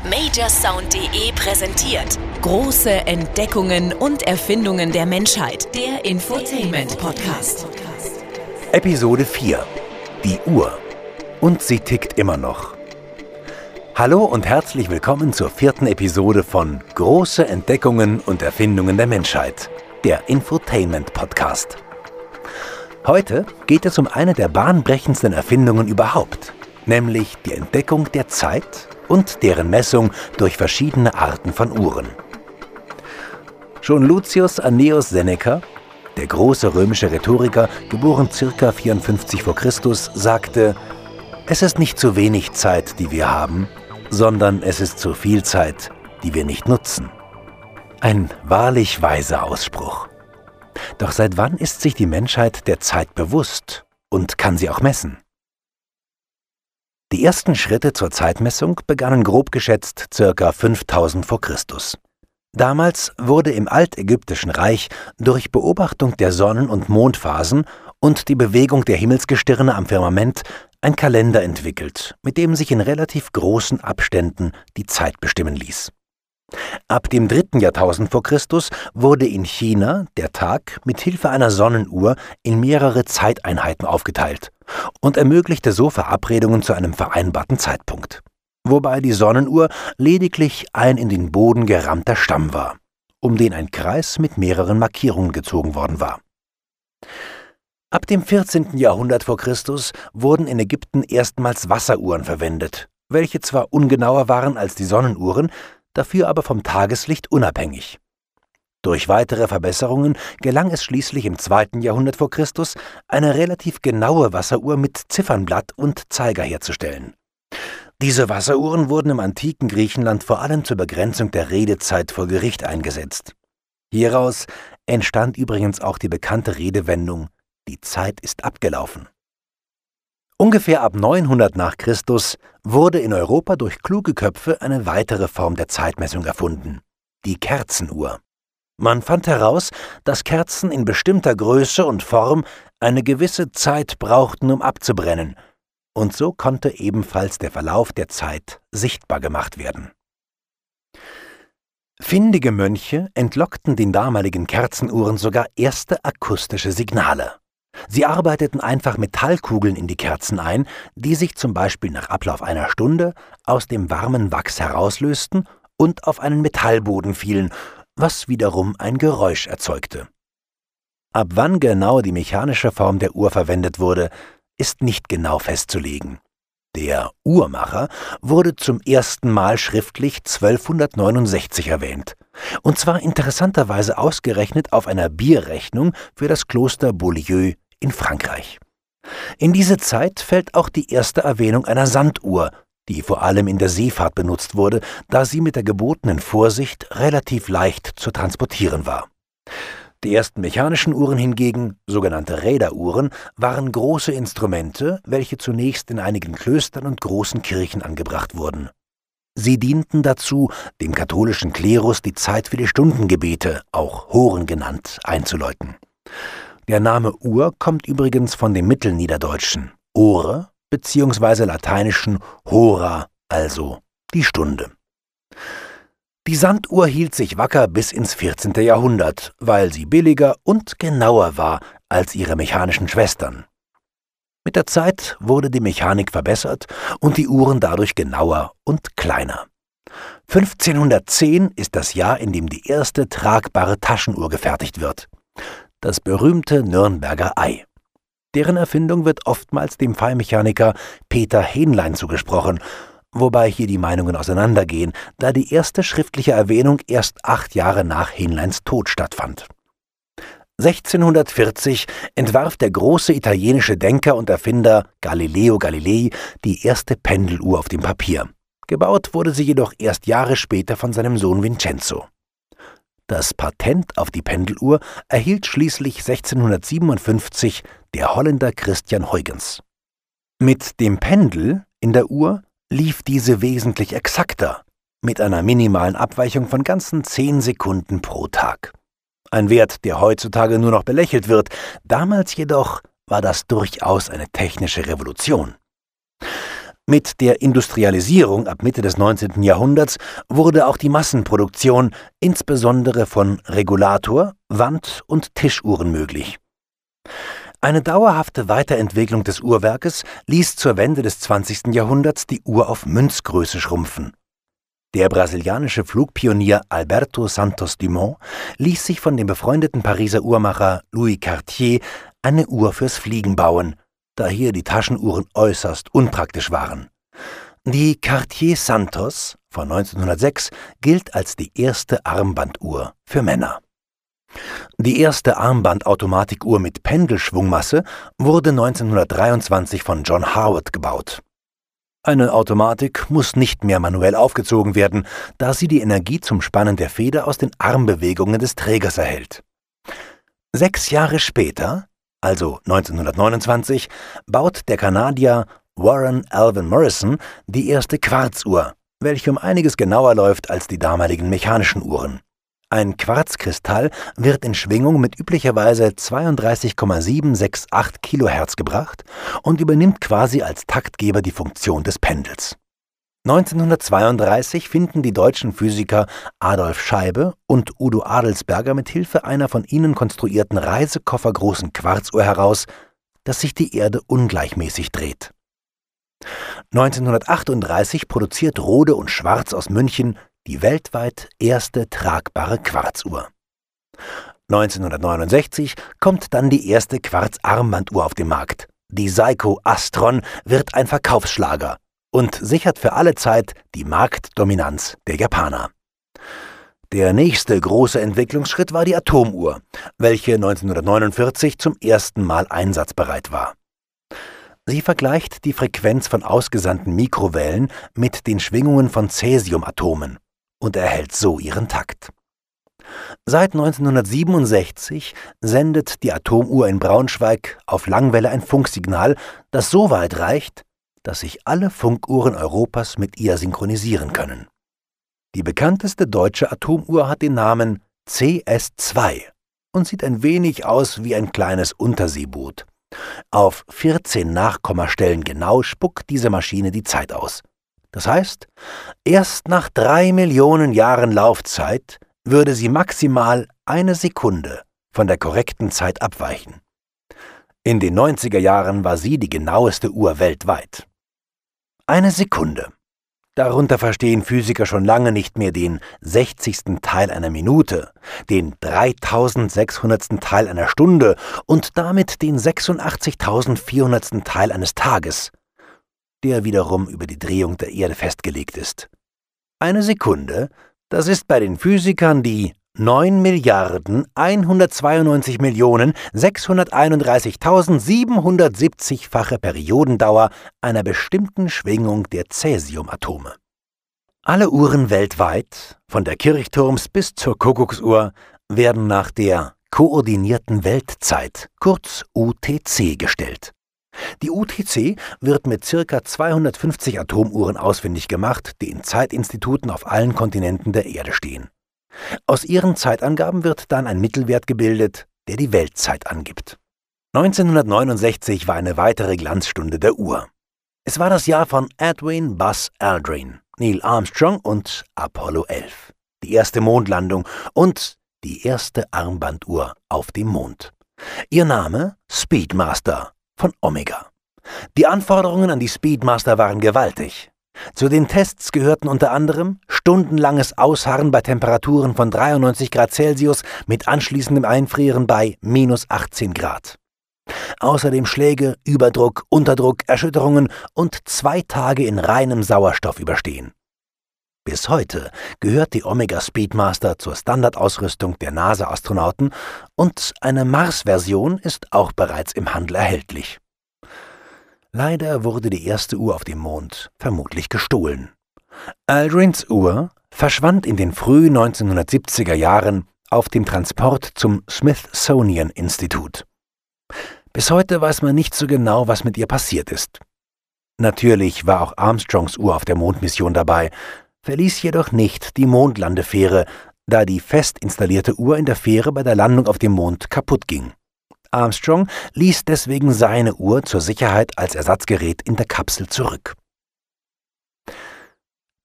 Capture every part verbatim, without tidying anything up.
Majorsound.de präsentiert große Entdeckungen und Erfindungen der Menschheit. Der Infotainment-Podcast. Episode vier. Die Uhr. Und sie tickt immer noch. Hallo und herzlich willkommen zur vierten Episode von Große Entdeckungen und Erfindungen der Menschheit. Der Infotainment-Podcast. Heute geht es um eine der bahnbrechendsten Erfindungen überhaupt, nämlich die Entdeckung der Zeit und deren Messung durch verschiedene Arten von Uhren. Schon Lucius Annaeus Seneca, der große römische Rhetoriker, geboren ca. vierundfünfzig vor Christus, sagte: Es ist nicht zu wenig Zeit, die wir haben, sondern es ist zu viel Zeit, die wir nicht nutzen. Ein wahrlich weiser Ausspruch. Doch seit wann ist sich die Menschheit der Zeit bewusst und kann sie auch messen? Die ersten Schritte zur Zeitmessung begannen grob geschätzt ca. fünftausend vor Christus. Damals wurde im altägyptischen Reich durch Beobachtung der Sonnen- und Mondphasen und die Bewegung der Himmelsgestirne am Firmament ein Kalender entwickelt, mit dem sich in relativ großen Abständen die Zeit bestimmen ließ. Ab dem dritten Jahrtausend vor Christus wurde in China der Tag mit Hilfe einer Sonnenuhr in mehrere Zeiteinheiten aufgeteilt und ermöglichte so Verabredungen zu einem vereinbarten Zeitpunkt, wobei die Sonnenuhr lediglich ein in den Boden gerammter Stamm war, um den ein Kreis mit mehreren Markierungen gezogen worden war. Ab dem vierzehnten Jahrhundert vor Christus wurden in Ägypten erstmals Wasseruhren verwendet, welche zwar ungenauer waren als die Sonnenuhren, dafür aber vom Tageslicht unabhängig. Durch weitere Verbesserungen gelang es schließlich im zweiten Jahrhundert vor Christus, eine relativ genaue Wasseruhr mit Ziffernblatt und Zeiger herzustellen. Diese Wasseruhren wurden im antiken Griechenland vor allem zur Begrenzung der Redezeit vor Gericht eingesetzt. Hieraus entstand übrigens auch die bekannte Redewendung: Die Zeit ist abgelaufen. Ungefähr ab neunhundert nach Christus wurde in Europa durch kluge Köpfe eine weitere Form der Zeitmessung erfunden: die Kerzenuhr. Man fand heraus, dass Kerzen in bestimmter Größe und Form eine gewisse Zeit brauchten, um abzubrennen, und so konnte ebenfalls der Verlauf der Zeit sichtbar gemacht werden. Findige Mönche entlockten den damaligen Kerzenuhren sogar erste akustische Signale. Sie arbeiteten einfach Metallkugeln in die Kerzen ein, die sich zum Beispiel nach Ablauf einer Stunde aus dem warmen Wachs herauslösten und auf einen Metallboden fielen, was wiederum ein Geräusch erzeugte. Ab wann genau die mechanische Form der Uhr verwendet wurde, ist nicht genau festzulegen. Der Uhrmacher wurde zum ersten Mal schriftlich zwölfhundertneunundsechzig erwähnt, und zwar interessanterweise ausgerechnet auf einer Bierrechnung für das Kloster Beaulieu in Frankreich. In diese Zeit fällt auch die erste Erwähnung einer Sanduhr, die vor allem in der Seefahrt benutzt wurde, da sie mit der gebotenen Vorsicht relativ leicht zu transportieren war. Die ersten mechanischen Uhren hingegen, sogenannte Räderuhren, waren große Instrumente, welche zunächst in einigen Klöstern und großen Kirchen angebracht wurden. Sie dienten dazu, dem katholischen Klerus die Zeit für die Stundengebete, auch Horen genannt, einzuläuten. Der Name Uhr kommt übrigens von dem Mittelniederdeutschen Ore bzw. lateinischen hora, also die Stunde. Die Sanduhr hielt sich wacker bis ins vierzehnte Jahrhundert, weil sie billiger und genauer war als ihre mechanischen Schwestern. Mit der Zeit wurde die Mechanik verbessert und die Uhren dadurch genauer und kleiner. fünfzehnhundertzehn ist das Jahr, in dem die erste tragbare Taschenuhr gefertigt wird: das berühmte Nürnberger Ei. Deren Erfindung wird oftmals dem Feinmechaniker Peter Hähnlein zugesprochen, wobei hier die Meinungen auseinandergehen, da die erste schriftliche Erwähnung erst acht Jahre nach Hähnleins Tod stattfand. sechzehnhundertvierzig entwarf der große italienische Denker und Erfinder Galileo Galilei die erste Pendeluhr auf dem Papier. Gebaut wurde sie jedoch erst Jahre später von seinem Sohn Vincenzo. Das Patent auf die Pendeluhr erhielt schließlich sechzehnhundertsiebenundfünfzig der Holländer Christian Huygens. Mit dem Pendel in der Uhr lief diese wesentlich exakter, mit einer minimalen Abweichung von ganzen zehn Sekunden pro Tag. Ein Wert, der heutzutage nur noch belächelt wird, damals jedoch war das durchaus eine technische Revolution. Mit der Industrialisierung ab Mitte des neunzehnten Jahrhunderts wurde auch die Massenproduktion insbesondere von Regulator-, Wand- und Tischuhren möglich. Eine dauerhafte Weiterentwicklung des Uhrwerkes ließ zur Wende des zwanzigsten Jahrhunderts die Uhr auf Münzgröße schrumpfen. Der brasilianische Flugpionier Alberto Santos Dumont ließ sich von dem befreundeten Pariser Uhrmacher Louis Cartier eine Uhr fürs Fliegen bauen, da hier die Taschenuhren äußerst unpraktisch waren. Die Cartier Santos von neunzehnhundertsechs gilt als die erste Armbanduhr für Männer. Die erste Armbandautomatikuhr mit Pendelschwungmasse wurde neunzehnhundertdreiundzwanzig von John Howard gebaut. Eine Automatik muss nicht mehr manuell aufgezogen werden, da sie die Energie zum Spannen der Feder aus den Armbewegungen des Trägers erhält. Sechs Jahre später, also neunzehnhundertneunundzwanzig, baut der Kanadier Warren Alvan Morrison die erste Quarzuhr, welche um einiges genauer läuft als die damaligen mechanischen Uhren. Ein Quarzkristall wird in Schwingung mit üblicherweise zweiunddreißig Komma sieben sechs acht Kilohertz gebracht und übernimmt quasi als Taktgeber die Funktion des Pendels. neunzehnhundertzweiunddreißig finden die deutschen Physiker Adolf Scheibe und Udo Adelsberger mit Hilfe einer von ihnen konstruierten reisekoffergroßen Quarzuhr heraus, dass sich die Erde ungleichmäßig dreht. neunzehnhundertachtunddreißig produziert Rohde und Schwarz aus München die weltweit erste tragbare Quarzuhr. neunzehnhundertneunundsechzig kommt dann die erste Quarzarmbanduhr auf den Markt. Die Seiko Astron wird ein Verkaufsschlager und sichert für alle Zeit die Marktdominanz der Japaner. Der nächste große Entwicklungsschritt war die Atomuhr, welche neunzehnhundertneunundvierzig zum ersten Mal einsatzbereit war. Sie vergleicht die Frequenz von ausgesandten Mikrowellen mit den Schwingungen von Cäsiumatomen und erhält so ihren Takt. Seit neunzehnhundertsiebenundsechzig sendet die Atomuhr in Braunschweig auf Langwelle ein Funksignal, das so weit reicht, dass sich alle Funkuhren Europas mit ihr synchronisieren können. Die bekannteste deutsche Atomuhr hat den Namen C S zwei und sieht ein wenig aus wie ein kleines Unterseeboot. Auf vierzehn Nachkommastellen genau spuckt diese Maschine die Zeit aus. Das heißt, erst nach drei Millionen Jahren Laufzeit würde sie maximal eine Sekunde von der korrekten Zeit abweichen. In den neunziger Jahren war sie die genaueste Uhr weltweit. Eine Sekunde. Darunter verstehen Physiker schon lange nicht mehr den sechzigsten Teil einer Minute, den dreitausendsechshundertsten Teil einer Stunde und damit den sechsundachtzigtausendvierhundertsten Teil eines Tages, der wiederum über die Drehung der Erde festgelegt ist. Eine Sekunde, das ist bei den Physikern die neun Milliarden hundertzweiundneunzig Millionen sechshunderteinunddreißigtausendsiebenhundertsiebzig-fache Periodendauer einer bestimmten Schwingung der Cäsiumatome. Alle Uhren weltweit, von der Kirchturms bis zur Kuckucksuhr, werden nach der koordinierten Weltzeit, kurz U T C, gestellt. Die U T C wird mit ca. zweihundertfünfzig Atomuhren ausfindig gemacht, die in Zeitinstituten auf allen Kontinenten der Erde stehen. Aus ihren Zeitangaben wird dann ein Mittelwert gebildet, der die Weltzeit angibt. neunzehnhundertneunundsechzig war eine weitere Glanzstunde der Uhr. Es war das Jahr von Edwin Buzz Aldrin, Neil Armstrong und Apollo elf, die erste Mondlandung und die erste Armbanduhr auf dem Mond. Ihr Name Speedmaster von Omega. Die Anforderungen an die Speedmaster waren gewaltig. Zu den Tests gehörten unter anderem stundenlanges Ausharren bei Temperaturen von dreiundneunzig Grad Celsius mit anschließendem Einfrieren bei minus achtzehn Grad. Außerdem Schläge, Überdruck, Unterdruck, Erschütterungen und zwei Tage in reinem Sauerstoff überstehen. Bis heute gehört die Omega Speedmaster zur Standardausrüstung der NASA-Astronauten und eine Mars-Version ist auch bereits im Handel erhältlich. Leider wurde die erste Uhr auf dem Mond vermutlich gestohlen. Aldrins Uhr verschwand in den frühen neunzehnhundertsiebziger Jahren auf dem Transport zum Smithsonian Institute. Bis heute weiß man nicht so genau, was mit ihr passiert ist. Natürlich war auch Armstrongs Uhr auf der Mondmission dabei, verließ jedoch nicht die Mondlandefähre, da die fest installierte Uhr in der Fähre bei der Landung auf dem Mond kaputt ging. Armstrong ließ deswegen seine Uhr zur Sicherheit als Ersatzgerät in der Kapsel zurück.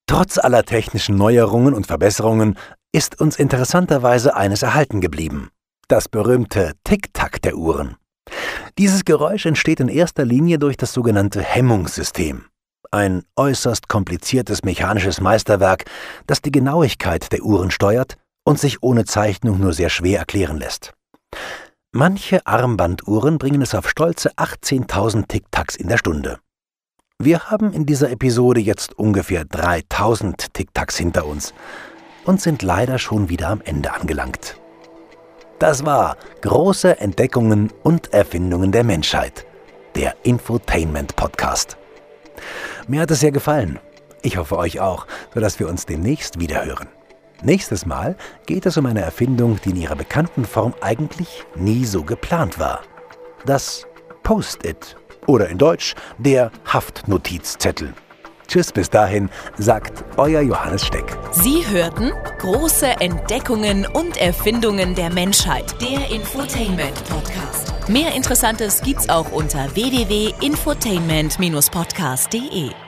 Trotz aller technischen Neuerungen und Verbesserungen ist uns interessanterweise eines erhalten geblieben: das berühmte Tick-Tack der Uhren. Dieses Geräusch entsteht in erster Linie durch das sogenannte Hemmungssystem. Ein äußerst kompliziertes mechanisches Meisterwerk, das die Genauigkeit der Uhren steuert und sich ohne Zeichnung nur sehr schwer erklären lässt. Manche Armbanduhren bringen es auf stolze achtzehntausend Tick-Tacks in der Stunde. Wir haben in dieser Episode jetzt ungefähr dreitausend Tick-Tacks hinter uns und sind leider schon wieder am Ende angelangt. Das war Große Entdeckungen und Erfindungen der Menschheit, der Infotainment-Podcast. Mir hat es sehr gefallen. Ich hoffe euch auch, sodass wir uns demnächst wiederhören. Nächstes Mal geht es um eine Erfindung, die in ihrer bekannten Form eigentlich nie so geplant war. Das Post-it. Oder in Deutsch der Haftnotizzettel. Tschüss, bis dahin, sagt euer Johannes Steck. Sie hörten Große Entdeckungen und Erfindungen der Menschheit, der Infotainment Podcast. Mehr Interessantes gibt's auch unter w w w punkt infotainment Bindestrich podcast punkt de.